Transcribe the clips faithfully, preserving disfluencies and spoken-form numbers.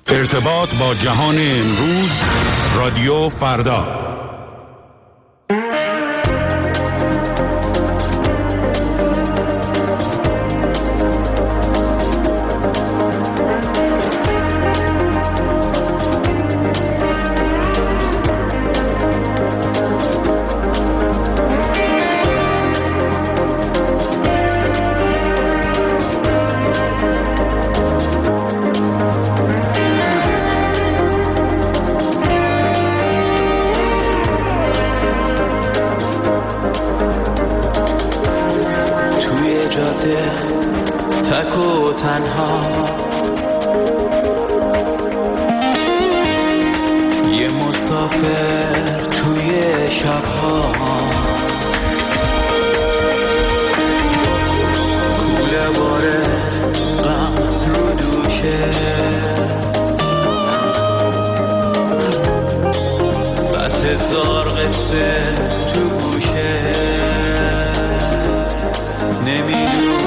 ارتباط با جهان امروز، رادیو فردا. تک و تنها یه مسافر توی شبها، کوله باره غم رو دوشه، صد هزار قصه تو گوشه، نمیدونم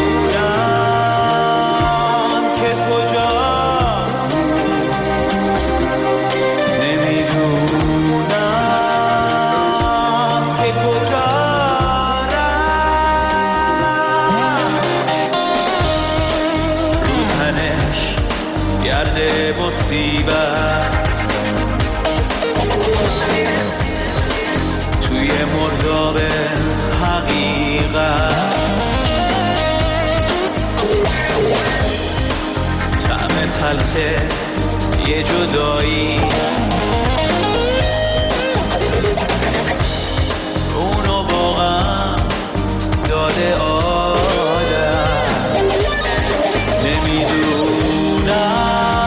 مصیبت توی مرداب حقیقت، طعم تلخ یه جدایی اونو واقعا داده آدم، نمیدونم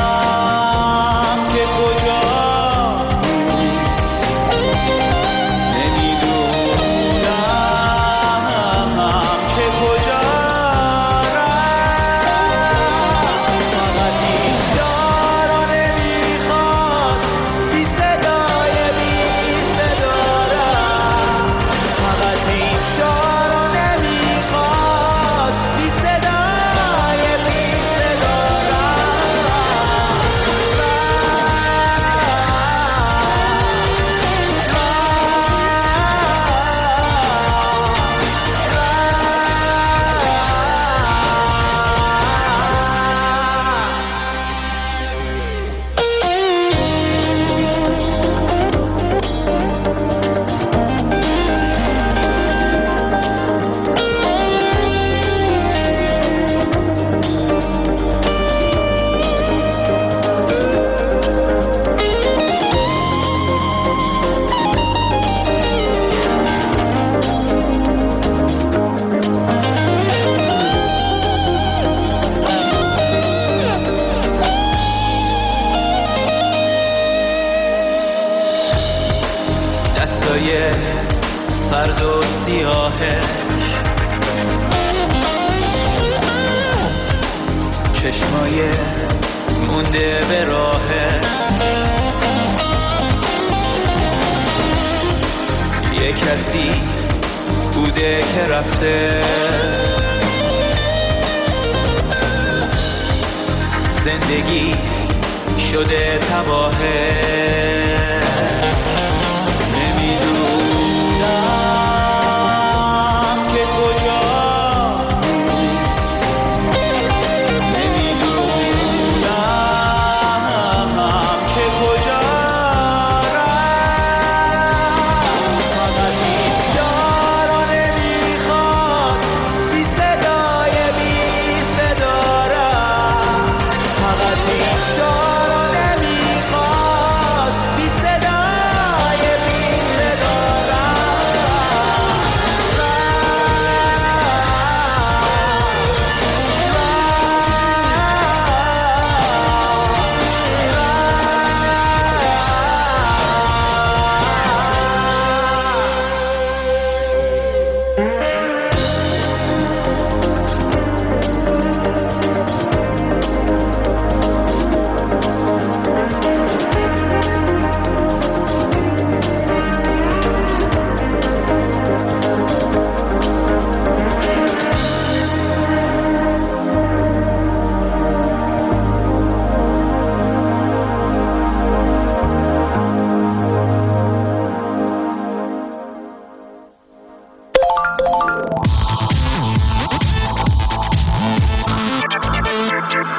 سرد و سیاهش، چشمای مونده به راهه، یه کسی بوده که رفته، زندگی شده تباهه،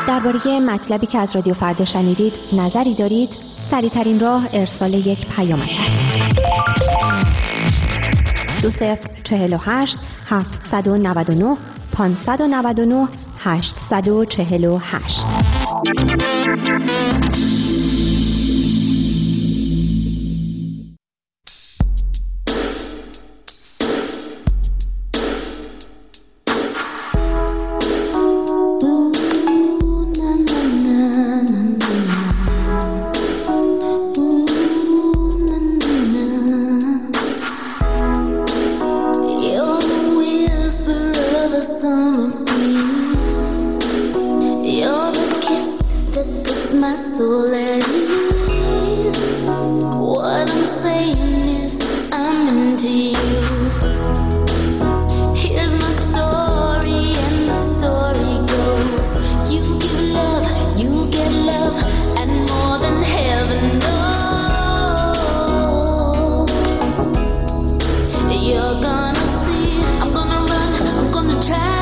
درباره مطلبی که از رادیو فردا شنیدید نظری دارید؟ سریع‌ترین راه ارسال یک پیامک است. دو صفر چهل و هشت هفتصد و نود و نه پانصد و نود و نه هشتصد و چهل و هشت.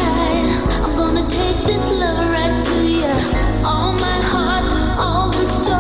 All my heart, all the joy.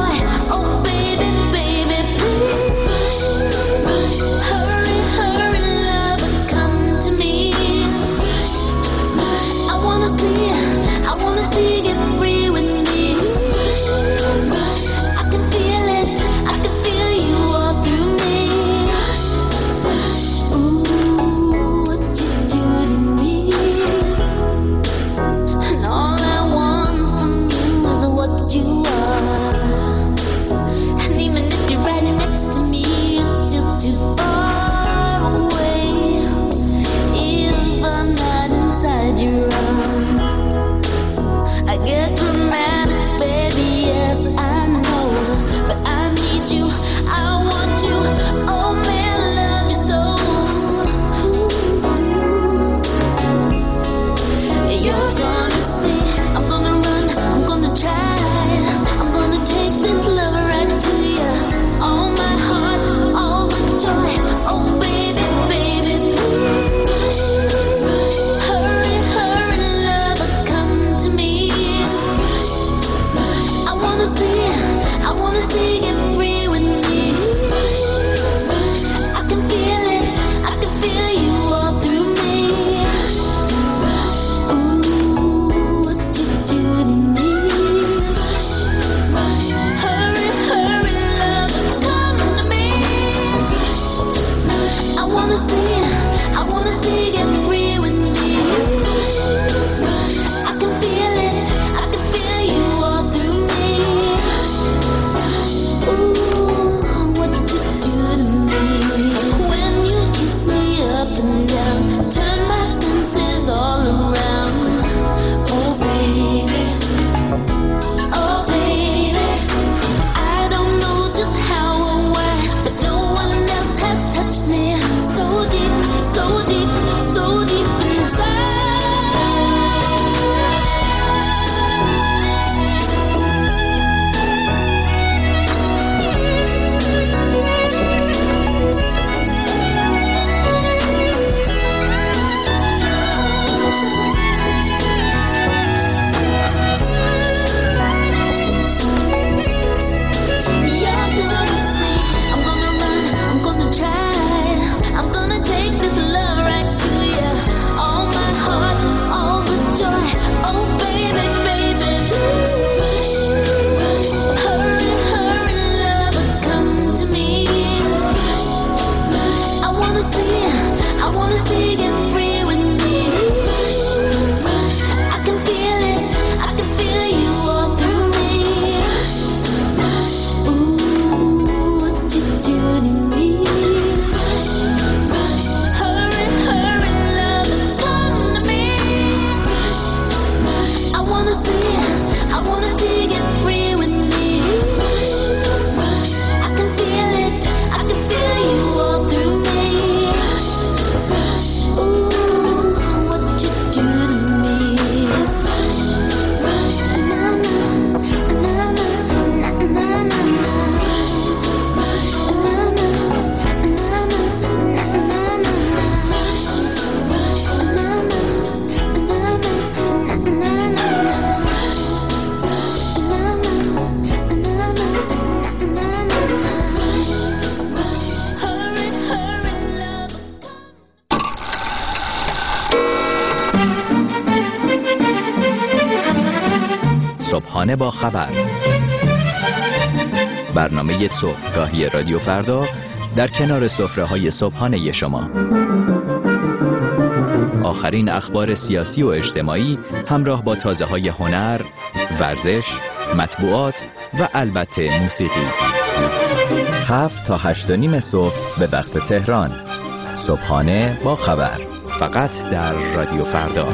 صبحانه با خبر، برنامه صبحگاهی رادیو فردا در کنار سفره‌های صبحانه شما. آخرین اخبار سیاسی و اجتماعی همراه با تازه‌های هنر، ورزش، مطبوعات و البته موسیقی. هفت تا هشت و نیم صبح به وقت تهران. صبحانه با خبر، فقط در رادیو فردا.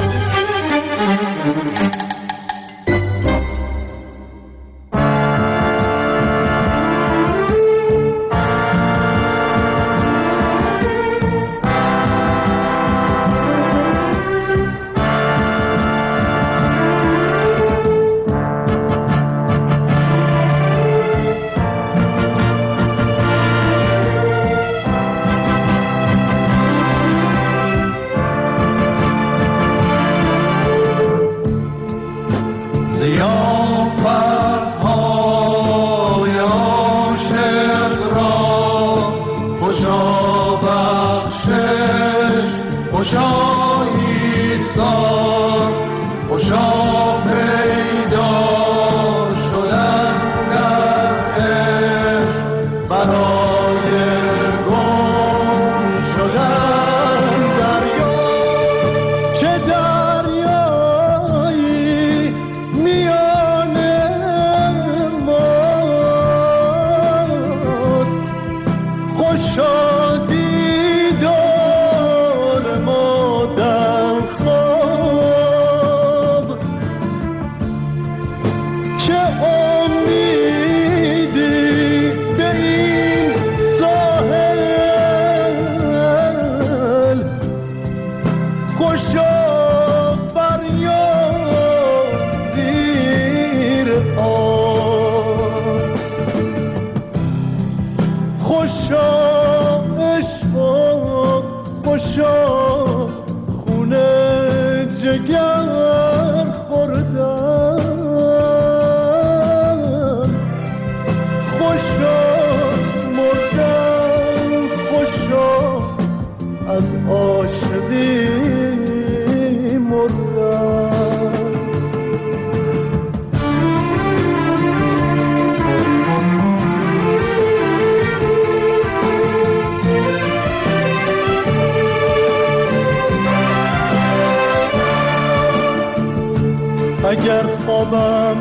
اگر خوابم،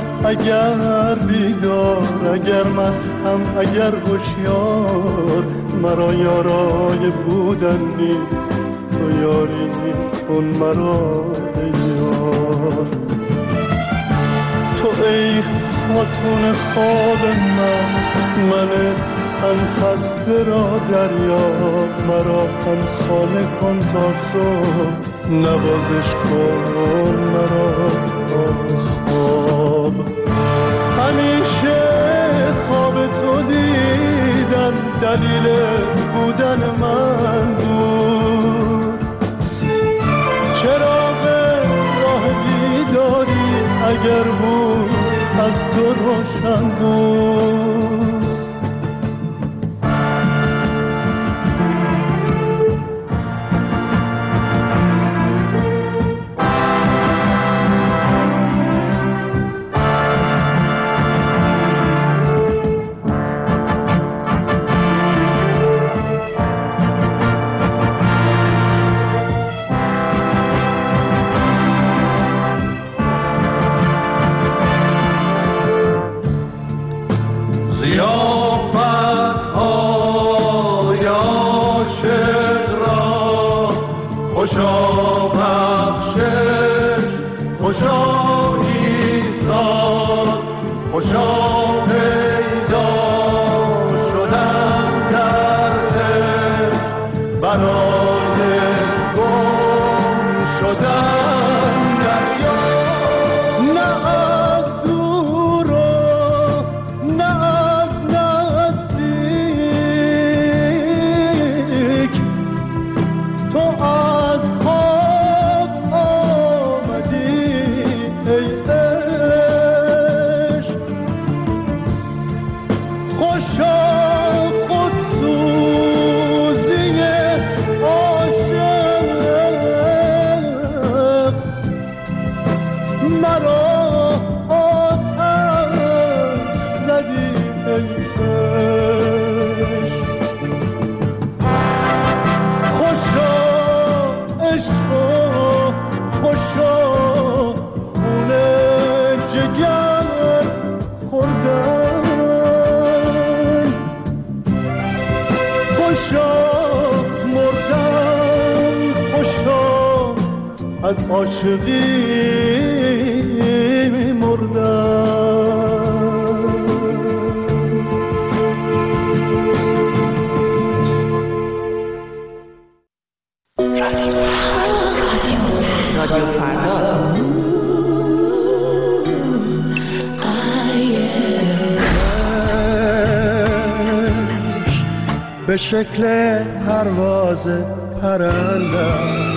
اگر بیدار، اگر مستم، اگر هوشیار، مرا یارای بودن نیست، تو یاری کن مرا ای یار. تو ای خاتون خواب من، من تن خسته را دریاب، مرا تن خانه کن تا صبح، نوازش کن مرا خواب. همیشه خواب تو دیدم، دلیل بودن من بود. چراغ راه بیداری اگر بود از تو روشن بود. عاشقی مردم. رادیو فردا به شکل پرواز پرندم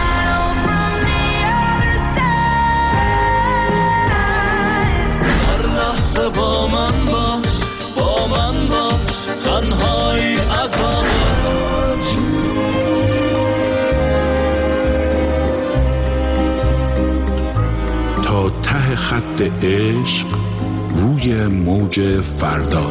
هر لحظه با من باش، با من باش، تنهایی عذاب تا ته خط عشق روی موج فردا.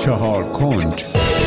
چهار کنج.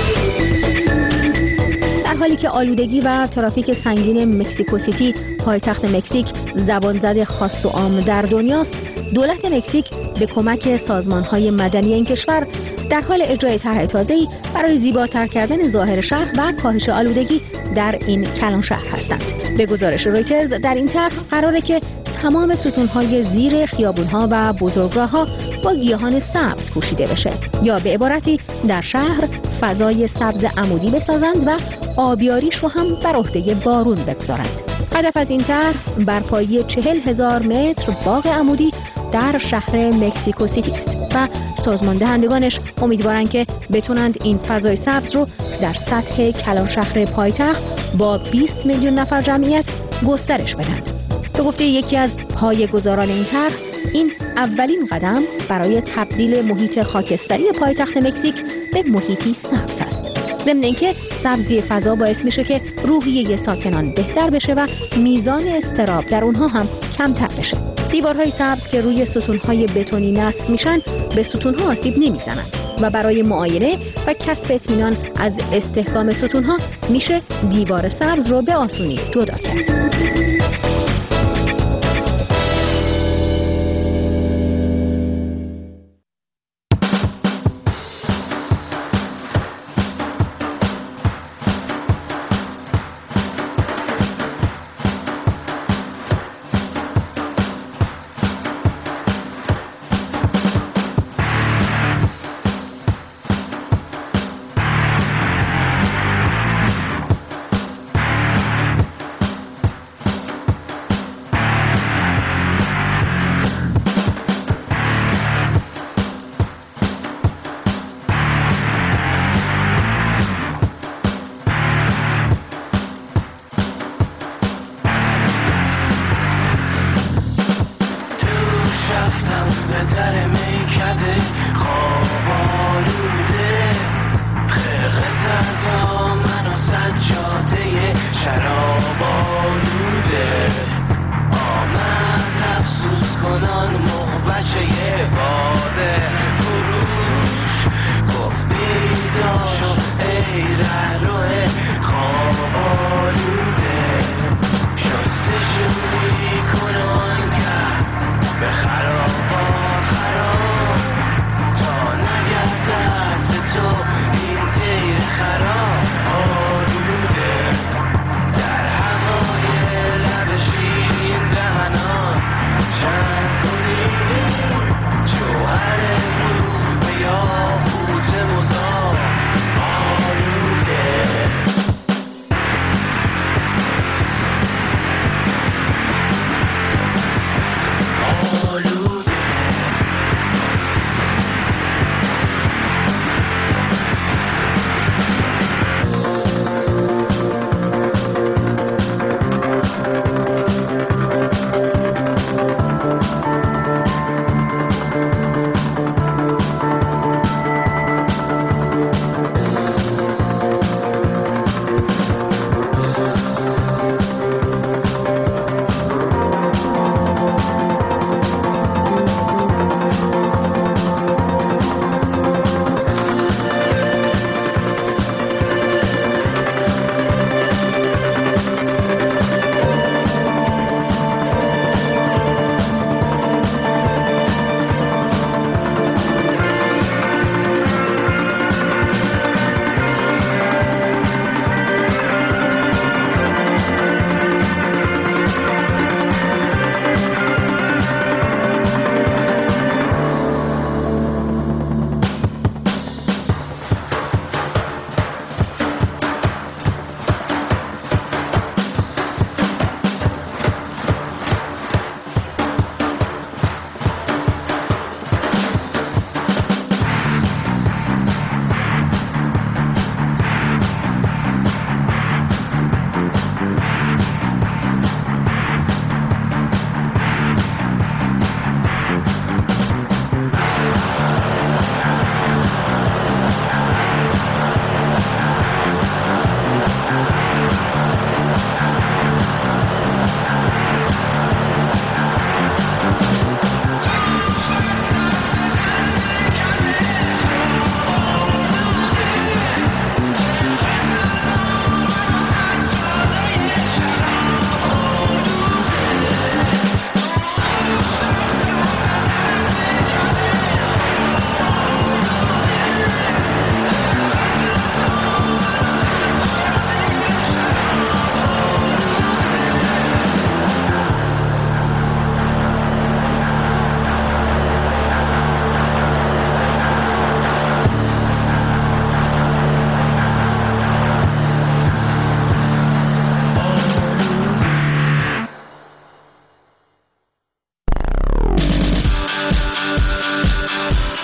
در حالی که آلودگی و ترافیک سنگین مکزیکو سیتی پایتخت مکزیک زبانزد خاص و عام در دنیاست، دولت مکزیک به کمک سازمان‌های مدنی این کشور در حال اجرای طرح تازه‌ای برای زیباتر کردن ظاهر شهر و کاهش آلودگی در این کلان شهر هستند. به گزارش رویترز در این طرح قراره که تمام ستون‌های زیر خیابون‌ها و بزرگراه‌ها با گیاهان سبز پوشیده بشه، یا به عبارتی در شهر فضای سبز عمودی بسازند و آبیاریش رو هم بر عهده بارون بگذارند. هدف از این طرح برپایی چهل هزار متر باغ عمودی در شهر مکزیکو سیتی است و سازمان دهندگانش امیدوارند که بتونند این فضای سبز رو در سطح کلان شهر پایتخت با بیست میلیون نفر جمعیت گسترش بدند. به گفته یکی از پایه‌گذاران این طرح، این اولین قدم برای تبدیل محیط خاکستری پایتخت مکزیک به محیطی سبز است. ضمن اینکه سبزی فضا باعث میشه که روحیه ساکنان بهتر بشه و میزان اضطراب در اونها هم کمتر بشه. دیوارهای سبز که روی ستونهای بتونی نصب میشن به ستونها آسیب نمیزنن و برای معاینه و کسب اطمینان از استحکام ستونها میشه دیوار سبز رو به آسونی جدا کرد.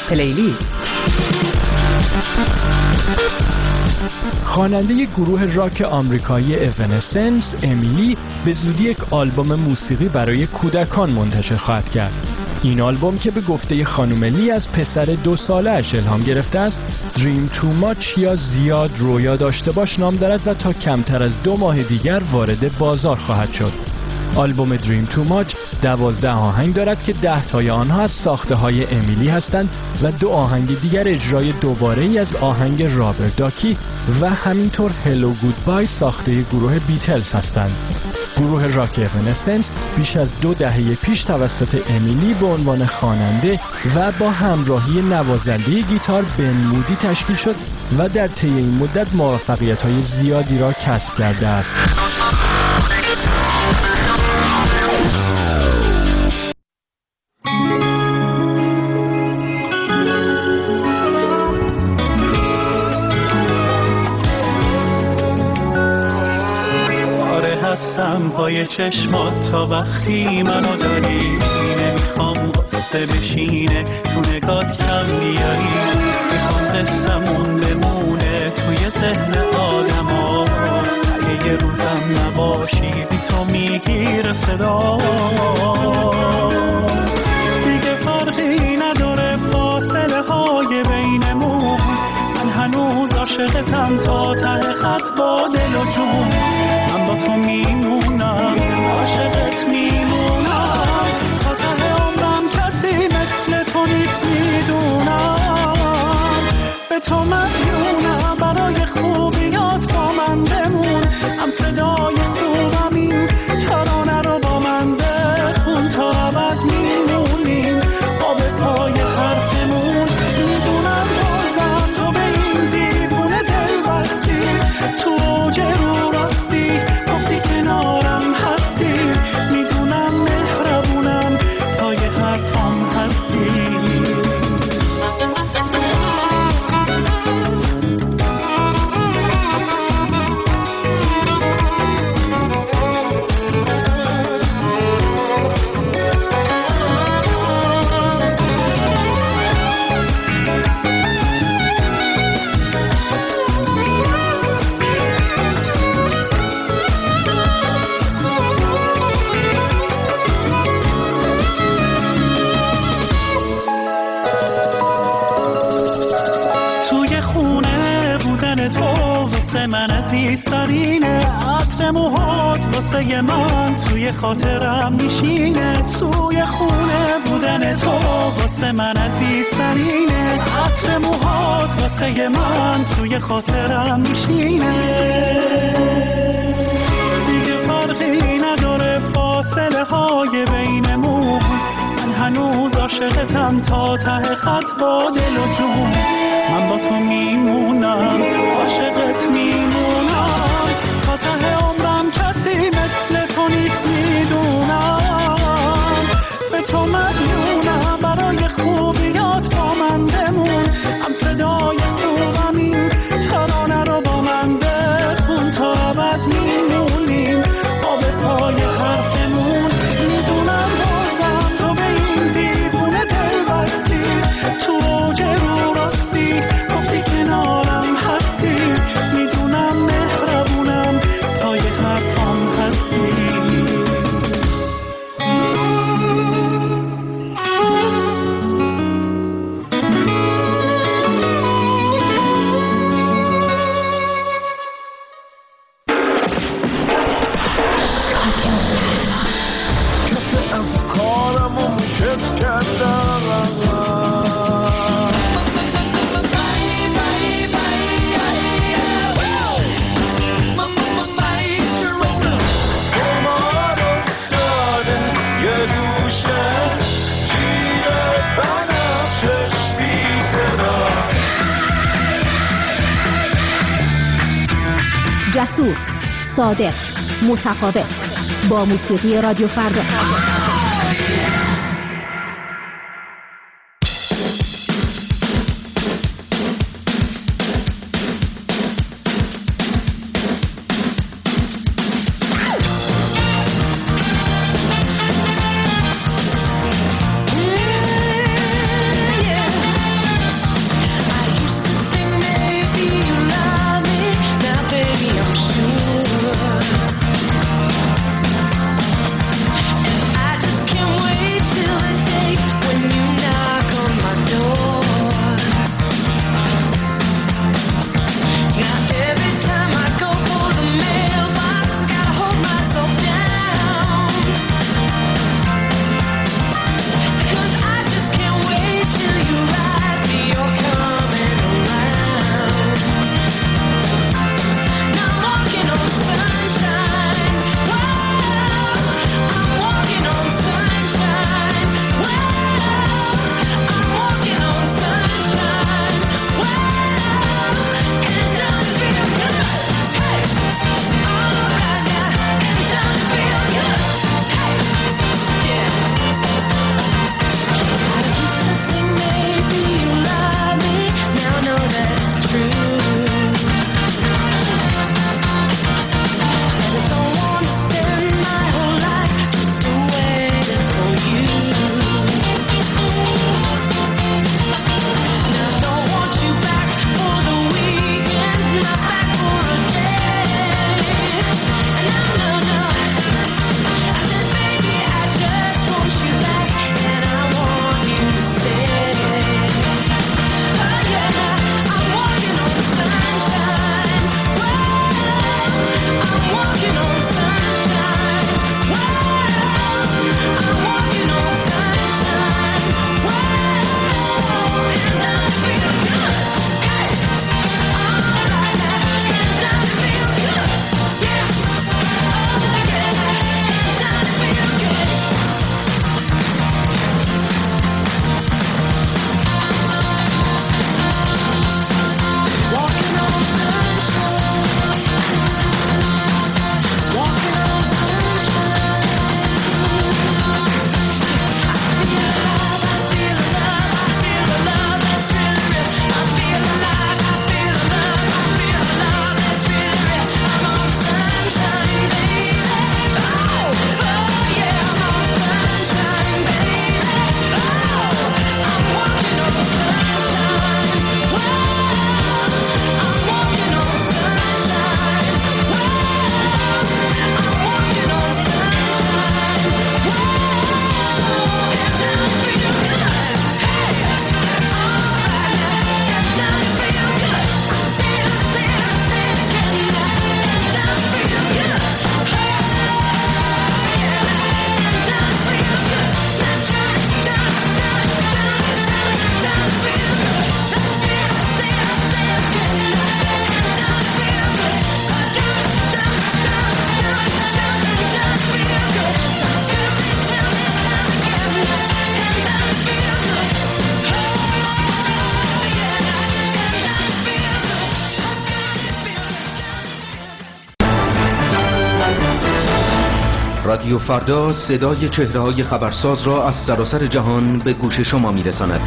پلیلیست. خواننده گروه راک آمریکایی اونسنس امیلی به زودی یک آلبوم موسیقی برای کودکان منتشر خواهد کرد. این آلبوم که به گفته خانم لی از پسر دو ساله اش الهام گرفته است، Dream Too Much یا زیاد رویا داشته باش نام دارد و تا کمتر از دو ماه دیگر وارد بازار خواهد شد. آلبوم Dream Too Much دوازده آهنگ دارد که ده تای آنها از ساخته های امیلی هستند و دو آهنگ دیگر اجرای دوباره ای از آهنگ رابرت داکی و همینطور هلو گودبای ساخته گروه بیتلز هستند. گروه راک اونسنس بیش از دو دهه پیش توسط امیلی به عنوان خواننده و با همراهی نوازنده گیتار بن مودی تشکیل شد و در طی این مدت موفقیت‌های زیادی را کسب کرده است. پای چشمات تا وقتی منو داری، نمیخوام قصه بشینه تو نگات کم بیاری، میخوام قصمون بمونه توی ذهن آدم ها، اگه یه روزم نباشی بی تو میگیره صدا، دیگه فرقی نداره فاصله های بینمون، من هنوز عاشقتم تا ته خط با دل و جون، من با تو میمونم عاشقت میمونم تا ته عمرم، کسی مثل تو نیست میدونم، به تو مدیونم برای خوبیات با من بمون، هم صدای خوبم این ترانه رو با من بخون تا ابد میمونیم با به پای حرفمون، میدونم بازم تو به این دیوونه دل بستی، تو اوج رو راستی گفتی کنارم هستی، میدونم مهربونم پای حرفام هستی. توی خونه بودن تو واسه من عزیزترینه، عطر موهات واسه من توی خاطرم میشینه، توی خونه بودن تو واسه من عزیزترینه، عطر موهات واسه من توی خاطرم میشینه، دیگه فرقی نداره فاصله های بینمون، من هنوز عاشقتم تا ته خط با دل و جون، من با تو میمونم عاشقت میمونم تا ته عمرم، کسی مثل تو نیست میدونم، به تو مدیونم برای خوبیات با من بمون، هم صدای خوبم این ترانه رو با من بخون تا ابد میمونیم با به پای حرفمون، میدونم بازم تو به این دیوونه دل بستی، تو اوج رو راستی گفتی کنارم هستی، میدونم مهربونم پای حرفام هستی. جسور، صادق، متفاوت، با موسیقی رادیو فردا. فردا صدای چهره‌های خبرساز را از سراسر جهان به گوش شما می‌رساند.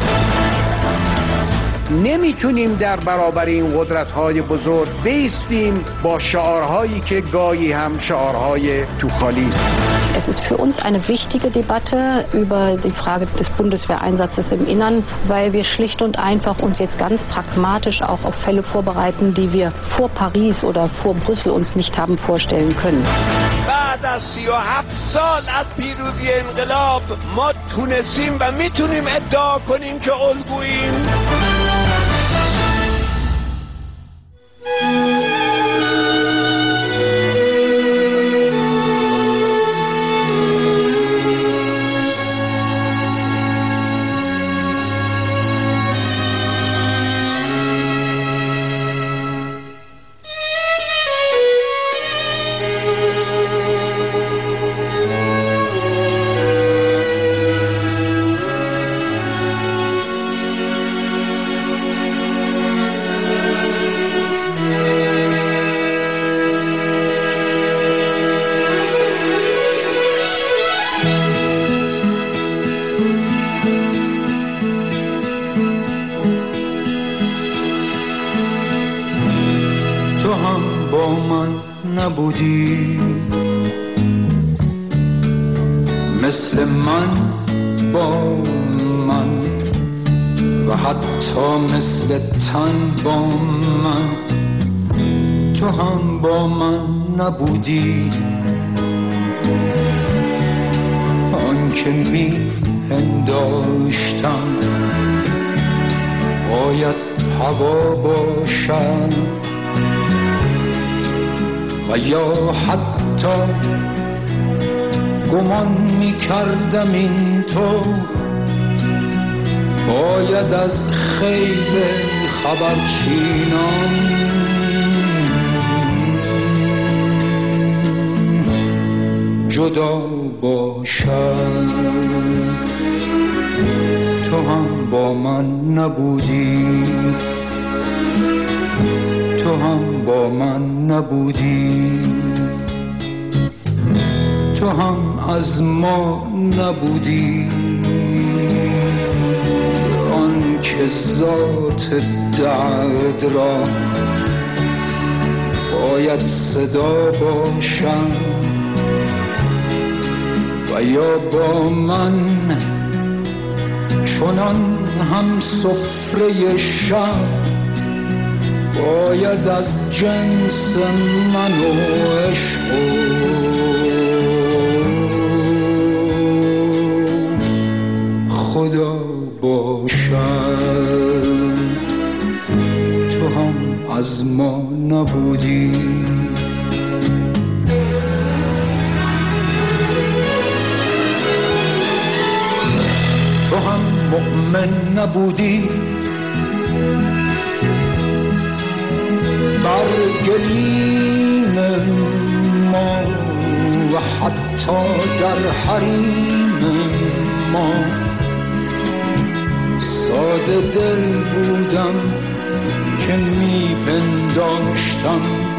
نمیتونیم در برابر این قدرت‌های بزرگ بایستیم با شعارهایی که گاهی هم شعارهای توخالی است. Es ist für uns eine wichtige Debatte über die Frage des Bundeswehreinsatzes im Innern, weil wir schlicht und einfach uns jetzt ganz pragmatisch auch auf Fälle vorbereiten, die wir vor Paris oder vor Brüssel uns nicht haben vorstellen können. بعد از سی و هفت سال از پیروزی انقلاب ما تونستیم و میتونیم ادعا کنیم که الگوییم. نبودی مثل من با من و حتی مثل تن با من تو هم با من نبودی آن که می پنداشتم باید هوا باشد و یا حتی گمان می کردم این تو باید از خیل خبرچینان جدا باشد تو هم با من نبودی تو هم با من نبودی تو هم از ما نبودی آن که ذات درد را باید صدا باشم و یا با من چنان هم سفره شب باید از جنس من و عشق خدا باشد تو هم از ما نبودی تو هم مؤمن نبودی بر گلیم ما و حتی در حریم ما ساده دل بودم که می پنداشتم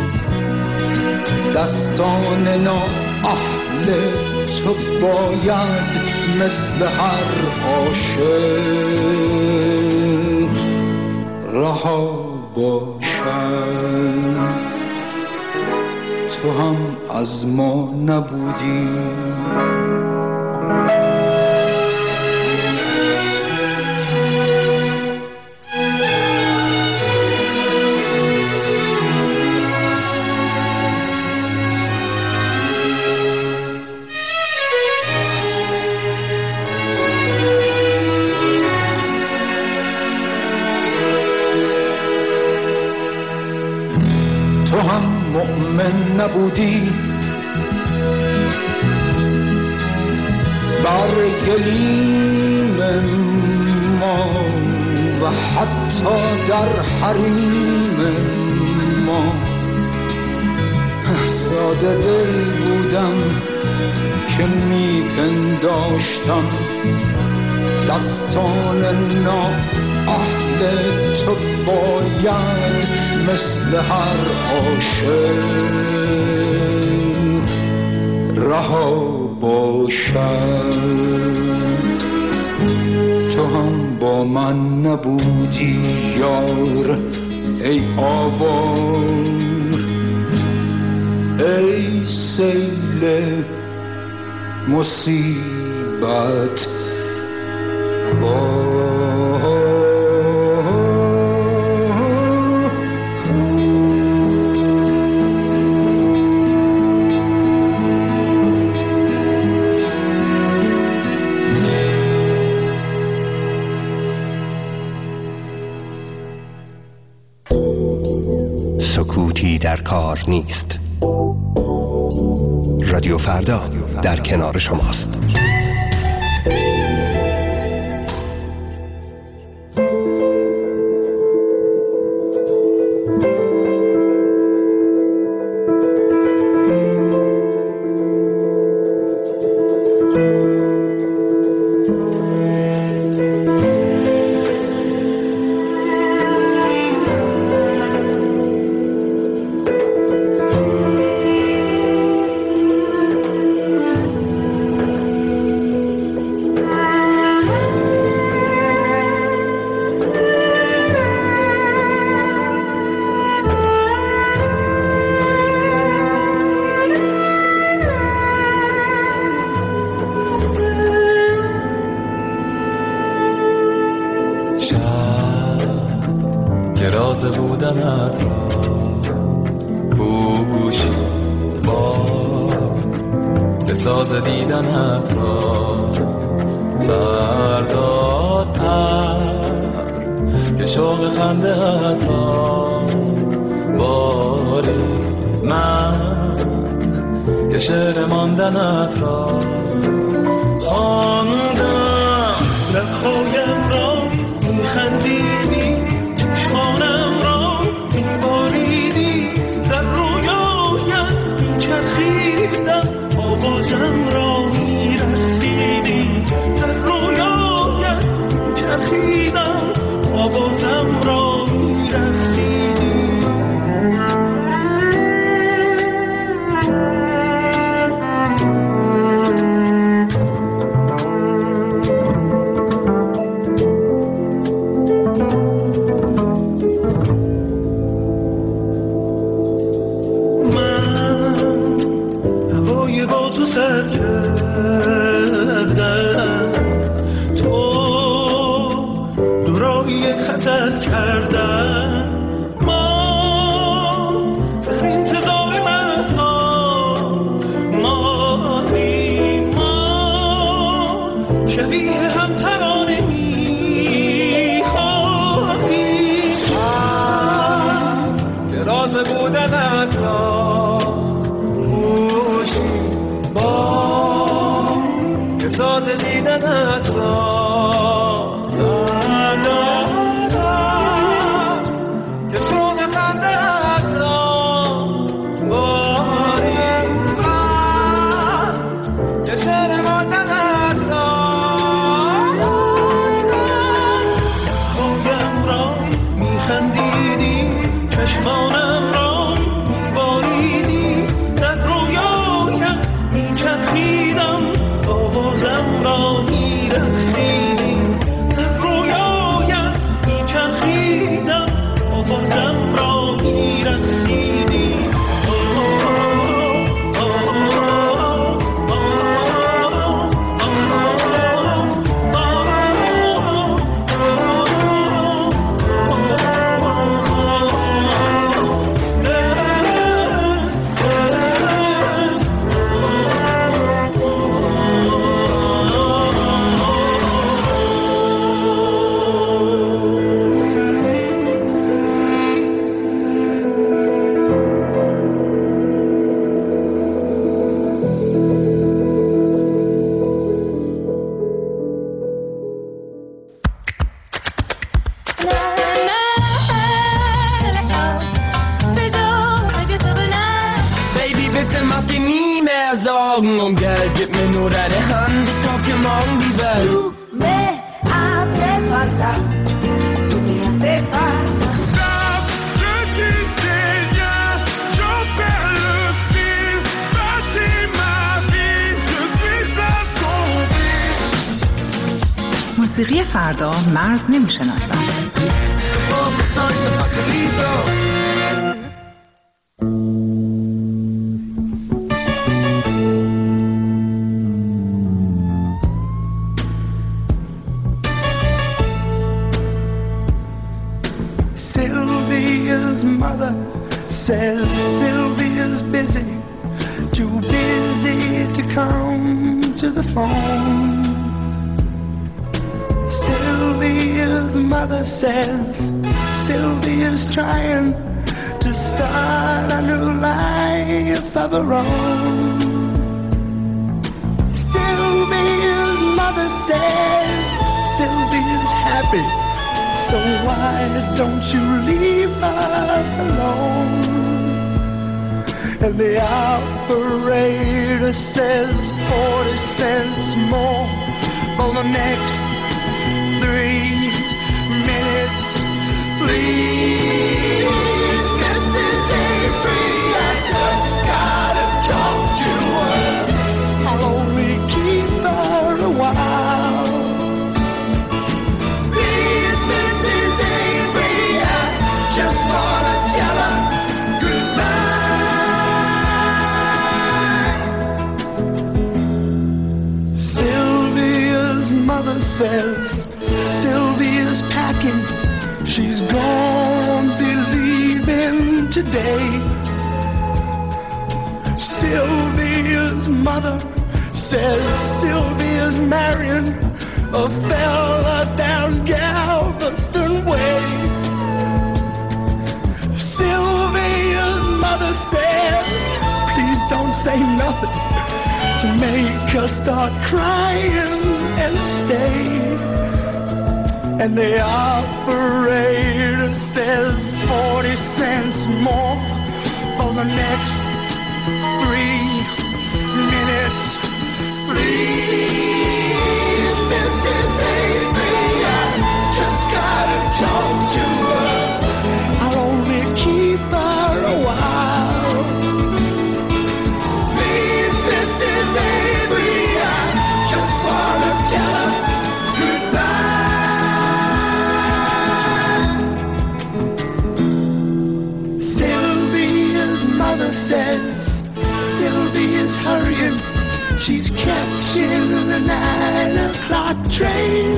دستان نااهل تو باید مثل هر عاشق رها باشد تو هم از ما نبودی مؤمن نبودی بر گلیم ما و حتی در حریم ما ساده دل بودم که می پنداشتم دستان نااهل تو باید مثل هر عاشق رها باشد تو هم با من نبودی یار ای آوار ای سیل مصیبت سکوتی در کار نیست. رادیو فردا در کنار شماست. Je موسیقی فردا مرز نمی‌شناسد. Sylvia's mother says Sylvia's busy, too busy to come to the phone. Sylvia's mother says Sylvia's trying to start a new life of her own. Sylvia's mother says Sylvia's happy, so why don't you leave her alone? And the operator says forty cents more for the next three minutes, please. Missus Avery, I just gotta talk to her. I'll only keep her a while. Please, Missus Avery, I just wanna tell her goodbye. Sylvia's mother says Sylvia's packing, she's gonna be leaving today. Sylvia's mother says Sylvia's marrying a fella down Galveston Way. Sylvia's mother says, please don't say nothing to make her start crying and stay. And the operator says forty cents more for the next three minutes, please. Missus Avery, I just gotta talk to her. I'll only keep her a while. Please, Missus Avery, I just wanna tell her says Sylvia's hurrying, she's catching the nine o'clock train.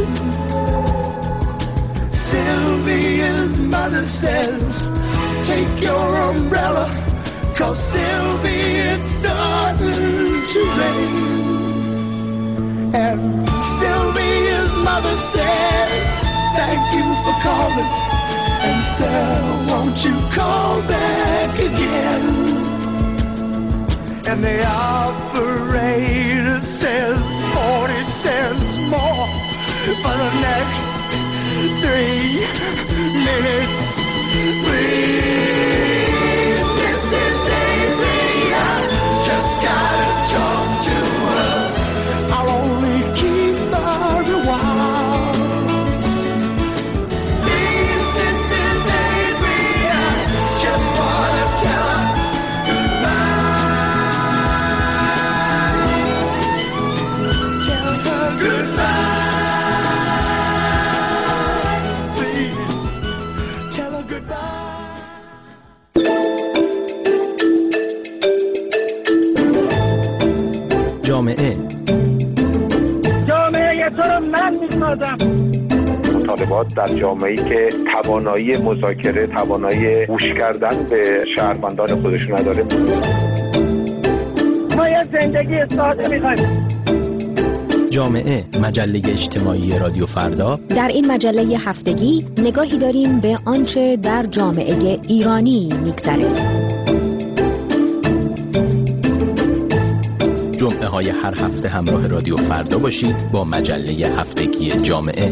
Sylvia's mother says take your umbrella, 'cause Sylvia, it's starting to rain. And Sylvia's mother says thank you for calling, and sir, won't you call back again? And the operator says forty cents more for the next three minutes, please. Missus Avery, I just gotta talk to her. I'll only keep her a while. Please, Missus Avery, I just wanna tell her جامعه جامعه تو رو من میسازم. مطالبات در جامعه‌ای که توانایی مذاکره، توانایی گوش کردن به شهروندان خودش نداره. ما یه زندگی ساده می‌خوایم. جامعه، مجله اجتماعی رادیو فردا. در این مجله هفتگی نگاهی داریم به آنچه در جامعه ایرانی می‌گذره. جمعه های هر هفته همراه رادیو فردا باشید با مجله هفتگی جامعه.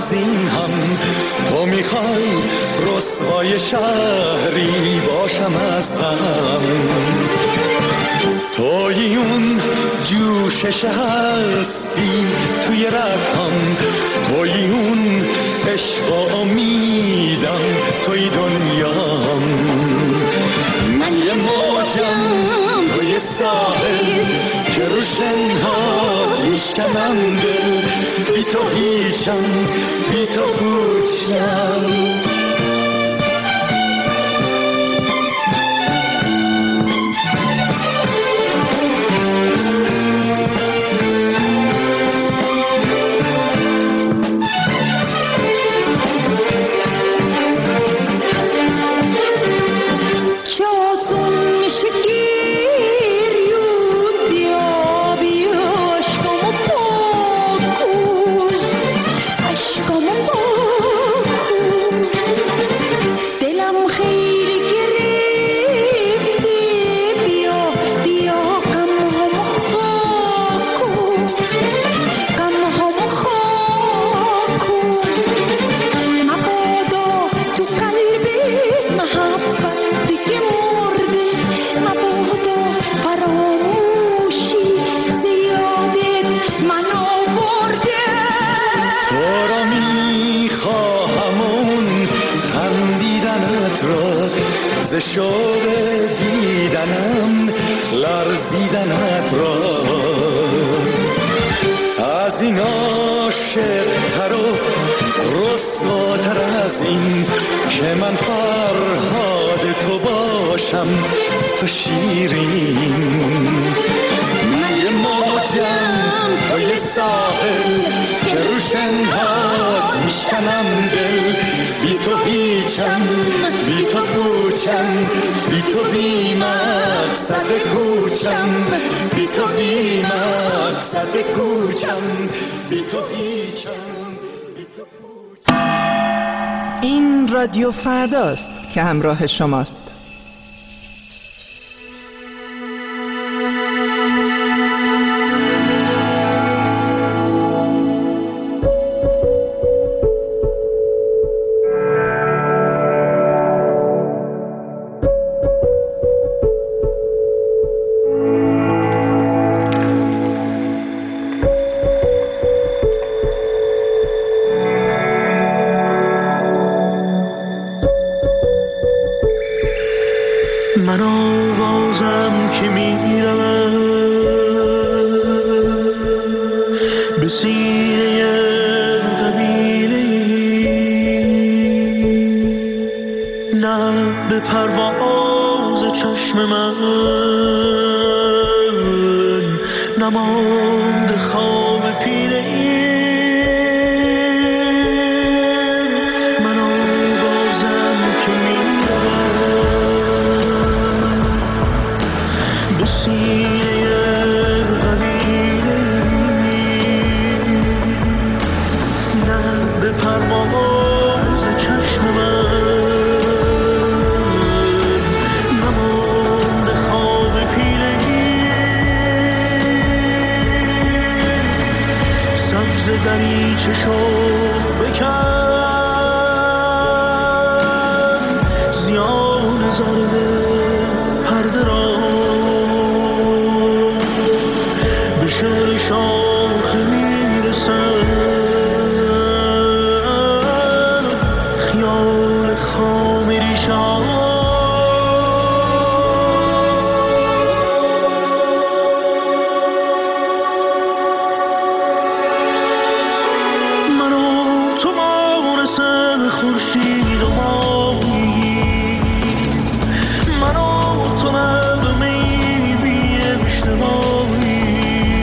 از این هم تو میخوای رسوای شهری باشم از غم، توی اون جوشش هستی توی رگم، توی اون عشق و امیدم، توی دنیام. من یه موجم توی ساحل که رو شنها میشکنم دل، بی تو هیچم بی تو پوچم. شوق دیدنم لرزیدنت را، از این عاشق تر و رسواتر از این که من فرهاد تو باشم تو شیرین. من یه موجم توی ساحل که رو شنهات میشکنم دل، بی تو هیچم بی تو پوچم، بی تو بی مقصد کوچم، بی تو بی مقصد کوچم، بی تو هیچم بی تو پوچم. این رادیو فرداست که همراه شماست. من آوازم که میرم به سینه قبیله، نه به پرواز چشم من نماند خواب پیله. من آوازم که میرم به سینه قبیله، نه به پرواز چشم من نماند خواب پیله. سبز دریچه شد بکن زیان زرد پرده را، به شعر شاخ میرسد خیال خام ریشان. خورشید و ماهی، من و تو نغمه‌ای بی اشتباهی،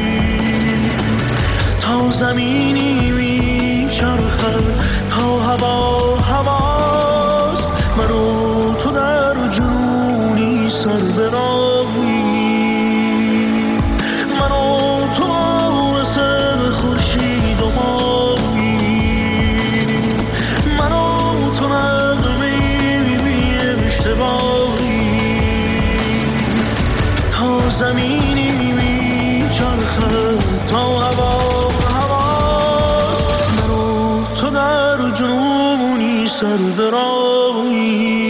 تا زمینی میچرخد تا هوا هواست، من و تو در جنونی سر به راهی، من و تو مثل خورشید و ماهی، من و تو نغمه‌ای بی اشتباهی، تا زمینی میچرخد تا هوا هواست، من و تو در سر برایی